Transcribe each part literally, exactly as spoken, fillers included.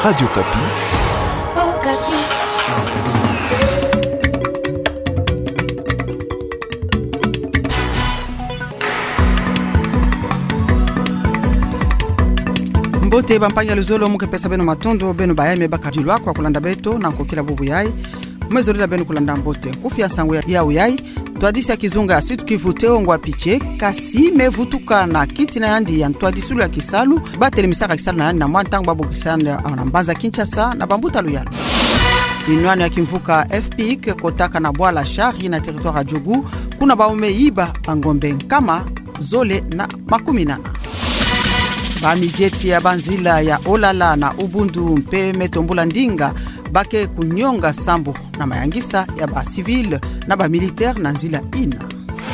Radio Kapi. Oh, Kapi. Mbote bampanya luzolo muke pesa beno matondo beno bayame bakadilwa kwa kulanda beto na kokila bubu yai mwezorila beno kulanda mbote kufia sangu ya uyai tuadisi ya kizunga situ kivuteo ngwa piche kasi mevutuka na kiti na yandi ya tuadisulu ya kisalu batele misaka kisalu na yandi na mwantangu babu kisalu na mbanza Kinshasa na bambuta luyalo Inuani ya kimvuka F P I C kotaka na bwala shari na territoire ya Djougou kuna baume iba pangombe kama zole na makuminana Bamizieti ya banzila ya Olala na Ubundu mpe metombula ndinga bake kunyonga sambu na mayangisa ya ba civil na ba militaire na nzila ina.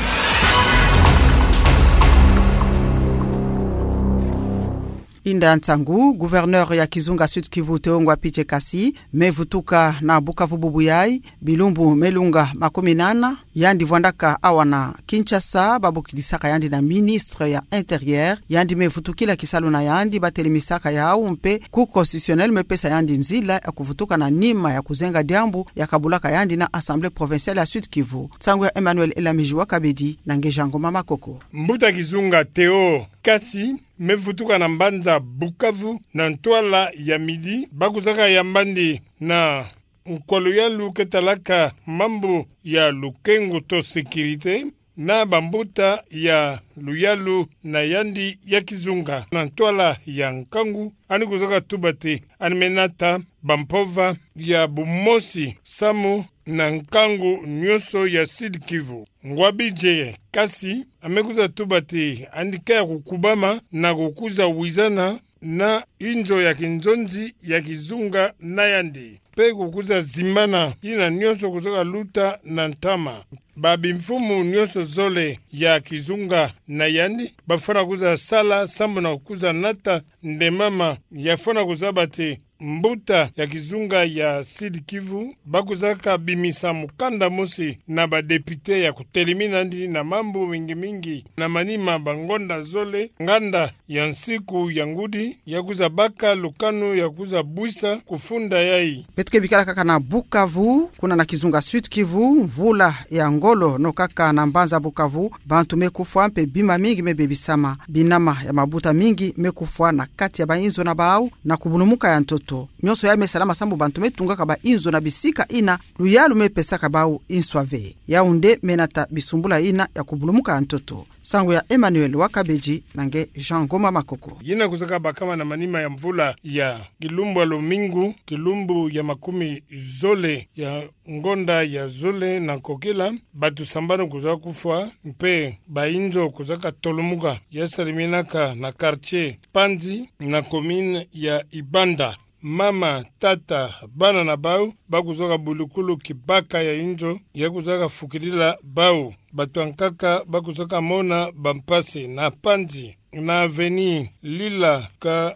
Inda Ntangu, gouverneur ya Kizunga Sud Kivu Teongwa Piche Kasi, mevutuka na Bukavu Bubuyai, Bilumbu Melunga Makominana, yandi Vwandaka awana Kinshasa, babu kidisaka yandi na ministre ya intérieur, yandi mevutukila kisalu na yandi batelemisaka ya au mpe ku constitutionnel mepesa yandi nzila ya kuvutuka na nima ya kuzenga diambu ya kabulaka yandi na Assemblée provinciale ya Sud Kivu. Tsangu ya Emmanuel Elamijiwa Kabedi na Ngejango Mama Koko. Mbuta Kizunga Teo Kasi mevutuka na mbanza Bukavu na ntwala ya midi bakuzaka ya mbandi na nkolo ya luketalaka mambo ya lukengo to sekirite na bambuta ya luyalu na yandi ya Kizunga na ntwala ya nkangu ani kuzaka tubate animenata bampova ya bumosi samu na nkangu nyoso ya Sud Kivu. Ngwabije Kasi amekuza tubati andika ya kukubama na kukuza wizana na injo ya kinzonzi ya Kizunga na yandi. Pe kukuza zimbana ina nyoso kuzoka luta na ntama. Babi mfumu nyoso zole ya Kizunga na yandi. Bafana kuza sala sambu na kukuza nata ndemama yafana kuzabati mbuta ya Kizunga ya Sud Kivu bakuzaka bimisa mukanda mosi na badepite ya kutelimina ndi na mambo mingi mingi na manima bangonda zole nganda ya nsiku ya ngudi ya kuzabaka lukanu ya kuzabwisa kufunda yai. Petike bikala kaka na Bukavu kuna na Kizunga Sud Kivu mvula ya ngolo no kaka na mbanza Bukavu bantu mekufwa mpe bima mingi mebebisama binama ya mabuta mingi mekufwa na kati ya bainzo na baau na kubunumuka ya ntoto nyoso ya mesalama sambu bantu metungaka ba inzo na bisika ina luyalu mepesaka bau inswave Yaounde menata bisumbula ina ya kubulumuka ya ntoto. Sangu ya Emmanuel Wakabeji nange Jean Goma Makoko. Yina kuzaka bakama na manima ya mvula ya kilumbu alomingu, kilumbu ya makumi zole ya ngonda ya zole na kokila, batu sambano kuzaka kufwa, mpe bainzo kuzaka tolumuka ya saliminaka na quartier Panzi na komine ya Ibanda. Mama, tata, bana na bau, bakuzoka bulukulu kibaka ya injo, ya kuzaka fukilila bau, batu ankaka bakuzoka mona bampasi na Panzi. Na aveni lila ka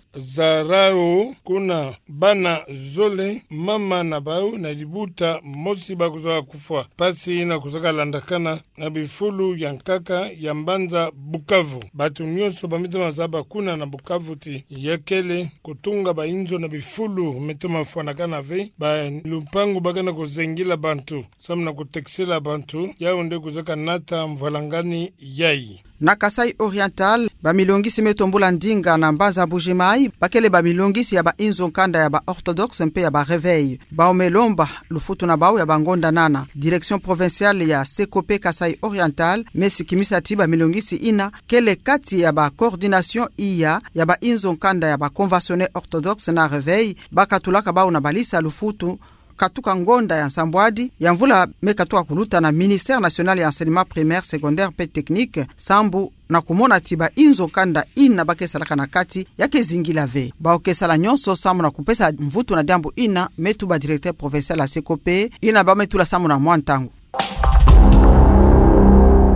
zarao kuna bana zole mama na bau na libuta mosi bakuzoka kufwa pasi na kuzaka landakana na bifulu ya nkaka ya mbanza Bukavu. Batu nyoso bamitema zaba kuna na Bukavu ti yakele kutunga ba inzo na bifulu metema fwanakana ve ba lupangu bagana kuzengila bantu samna kuteksela bantu Yaounde kuzaka nata mvalangani yai. Na Kasai Oriental, bamilongisi metombula ndinga na mbanza Bujimai, bakele bamilongisi ya ba inzo nkanda ya ba orthodoxe mpe ya ba reveil. Baomelomba lufutu na bau ya bangonda nana. Direction provinciale ya Sekope Kasai Oriental, mesi kimisa tiba milongisi ina, kele kati ya ba coordination iya ya ba inzo nkanda ya ba conventionné orthodoxe na reveil, bakatulaka bau na balisa lufutu, katuka ngonda ya Nsambwadi ya mvula mekatuka kuluta na Ministère National ya Enseignement Primaire, Secondaire pe Technique sambu na kumona tiba inzo kanda ina bakesalaka na kati yake zingila ve. Baokesala nyonso sambu na kupesa mvutu na diambu ina metu ba directeur provincial la Sekope ina ba metu la sambu na mwantangu.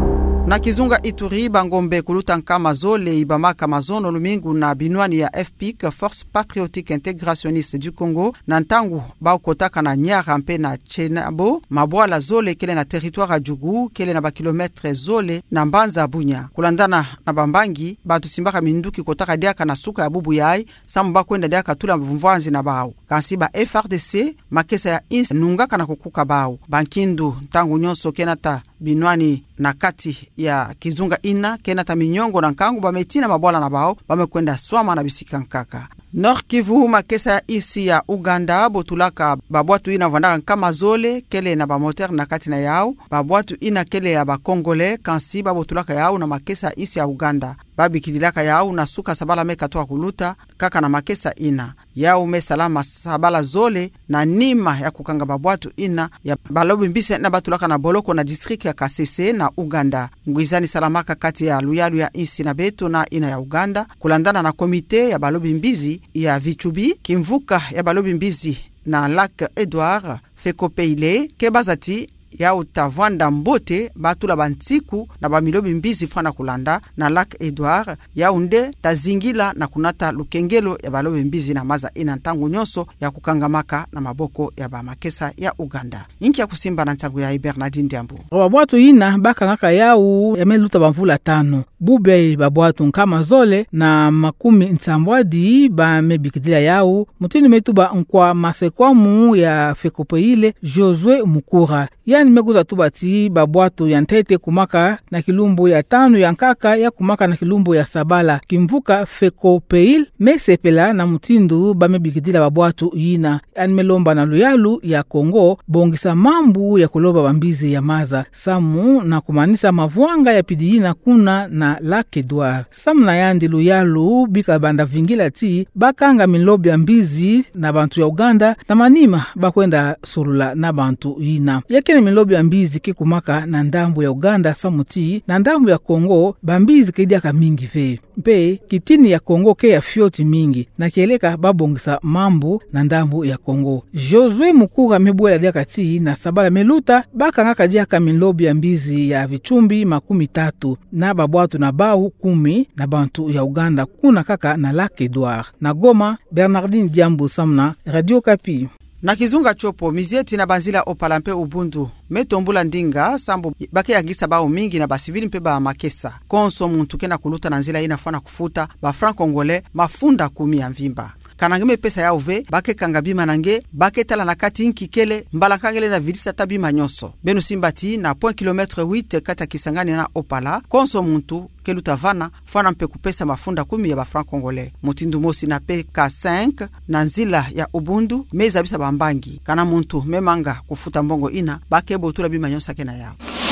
Na Kizunga Ituri bangombe kuluta nkama zole ibamaka mazono lumingu na binwani ya F P I C Force Patriotique Integrationniste du Congo na ntangu baukotaka na Nyara mpe na Chenabo mabwala zole kele na territoire Jugu kele na bakilometre zole na Mbanza Bunya kulandana na bambangi batu simbaka minduki kotaka diaka na suka ya bubu yai samu bakwenda diaka tula mvumvanzi na bao kansi ba F R D C makesa ya ins nungaka na kukuka bao bankindu ntangu nyonso kenata binwani na kati ya Kizunga ina kenata minyongo na nkangu bametina mabwala na bao bamekwenda swama na bisika nkaka. Nord Kivu makesa ya isi ya Uganda botulaka babwatu ina vandaka nkama zole kele na bamoter na kati na yao babwatu ina kele ya bakongole kansi babotulaka yao na makesa ya isi ya Uganda babi kidilaka yao na suka sabala meka toa kuluta kaka na makesa ina yao me salama sabala zole na nima ya kukanga babwatu ina ya balobi mbise na batulaka na boloko na district ya Kasese na Uganda ngwizani salamaka kati ya luyalu ya isi na beto na ina ya Uganda kulandana na komite ya balobi mbizi ya Vichubi kimvuka ya balobi mbizi na Lac Edouard Fekopeile kebazati ya utavanda mbote batula bantiku na bamilobi mbizi fana kulanda na Lac Edouard ya unde tazingila na kunata lukengelo ya balobi mbizi na maza ina ntangu nyonso ya kukangamaka na maboko ya bamakesa ya Uganda. Inki ya kusimba na ntangu ya Bernardine Diambu. Babwatu ina baka ngaka yao yameluta bamvula tano. Bube babwatu nkama zole na makumi nsambwadi ba mebikidila yao. Mutini metuba nkwa masekwamu ya Fekopeile Josue Mukura. Yani mekuza tubati babwatu ya ntete kumaka na kilumbu ya tano ya nkaka ya kumaka na kilumbu ya sabala kimvuka Fekopeile mesepela na mutindu bamebikidila babwatu ina. Yani melomba na luyalu ya Kongo bongisa mambu ya kuloba bambizi ya maza samu na kumanisa mavuanga ya pidiina kuna na Lac Edouard. Samu na yandi luyalu bika banda vingila ti bakanga milobi ya mbizi na bantu ya Uganda na manima bakwenda surula na bantu ina. Yakene milobi ya mbizi kikumaka na ndambu ya Uganda samuti na ndambu ya Kongo bambizi kidiaka mingi ve. Mpe kitini ya Kongo ke ya fioti mingi na kieleka babongisa mambu na ndambu ya Kongo. Josue Mukura mebwela diaka ti na sabala meluta baka ngaka diaka milobi ya mbizi ya vichumbi makumi tatu na babwatu na bau kumi na bantu ya Uganda kuna kaka na Lac Edouard. Na Goma, Bernardine Diambu Samna, Radio Kapi. Na Kizunga chopo mizieti na banzila opalampe ubundu metombula ndinga sambo bake yagisa bao mingi na basivili mpe ba makesa konso muntu kena kuluta na nzila ina fana kufuta ba franc congolais mafunda kumi ya mvimba kanangime pesa ya uve bake kangabima nange bake tala na kati inkikele mbala kangele na vidisa tabima nyonso benu simbati na point kilometre huit kata Kisangani na Opala konso muntu keluta vana fana mpe kupesa mafunda kumi ya ba franc congolais mutindu mosi na P K cinq na nzila ya ubundu meza bisa bambangi kana muntu memanga kufuta mbongo ina bake botula bima nyonsa kena yao.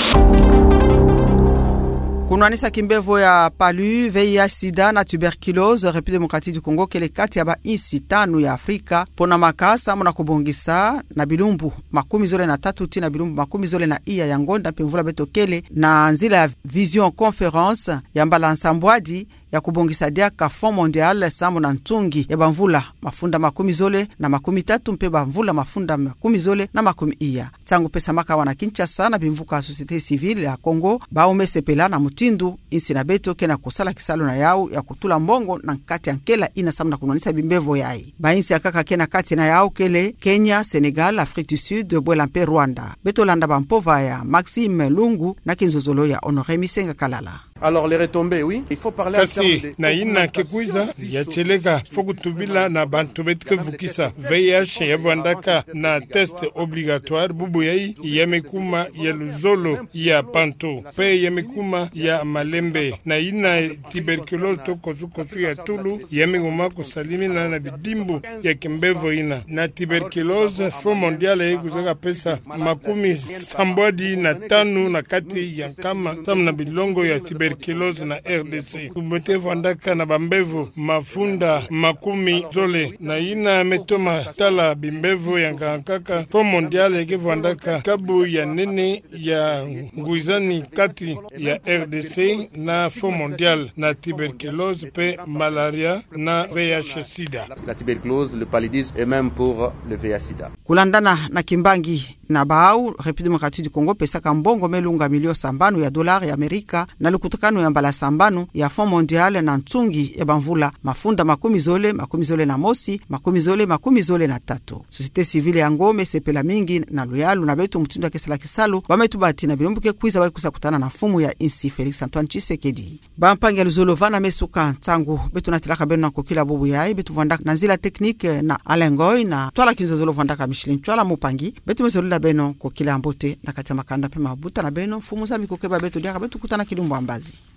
Kunwanisa kimbevo ya palu, V I H, sida na tuberculose, République démocratique du Congo kele kati ya ba insi tanu ya Afrika pona makasa muna kubongisa na bilumbu makumi zole na tatu ti na bilumbu makumi zole na iya ya ngonda pemvula beto kele na nzila ya vision conference ya mbala nsambwadi ya kubongisa diaka Fond Mondial sambo na ntungi ya bamvula mafunda makumi zole na makumi tatu mpe bamvula mafunda makumi zole na makumi iya. Tangu pesa maka wana Kinshasa na bimvuka société civile ya Congo baume sepela na mutindu insi na beto kena kusala kisalo na yao ya kutula mbongo na nkati ya nkela ina samu na kunwanisa bimbevo yai. Ba insi ya kaka kena kati na yao kele Kenya, Senegal, Afrique du Sud, Bwelampe, Rwanda. Beto landa bampova ya Maxime Lungu na kinzozolo ya Honoré Misenga Kalala. Alors les retombées, oui, il faut parler kasi na ina kekuiza ya cheleka fokutubila na bantu betke vukisa V I H ya vandaka na test obligatoire bubu yai yamekuma ya luzolo ya panto pe yamekuma ya malembe na ina tuberculose to kosu kosu ya tulu yamekuma kusalimina na bidimbu ya kimbevo ina na tuberculose Fond Mondial ya kuzaka pesa makumi sambwadi na tanu na kati ya kama tam na bilongo ya tuberculose tuberculose na R D C. Umete vandaka na bambevu mafunda makumi zole na ina metoma tala bimbevu ya ngankaka Fond Mondial eke vandaka kabu ya nene ya nguizani kati ya R D C na Fond Mondial na tuberculose pe malaria na V I H sida. La tuberculose, le paludisme et même pour le V I H sida. Kulandana na Kimbangi na Baau, République démocratique du Congo pesaka mbongo melunga milio sambanu ya dolari ya Amerika na lukutukano ya mbala sambanu ya Fond Mondial na ntungi ya banvula mafunda makumi zole, makumi zole na mosi, makumi zole, makumi zole na tatu. Société civile ya Ngome sepela mingi na Luyalu na betu mtindo ya Kesala Kisalu bametu bati na bilumbuke kwiza wai kusakutana na fumu ya insi Felix Antoine Tshisekedi. Bampangi ya Luzolo vana mesuka ntangu betu natilaka benu na kokila bubu yai betu vanda na nzila teknike na Alengoi na twala kinzozolo vanda ka Michelin twala mupangi betu mezolila beno kokila ambote na katia makanda pe mabuta na beno fumu za mikokeba betu diaka betu kutana kilumbu ambazi.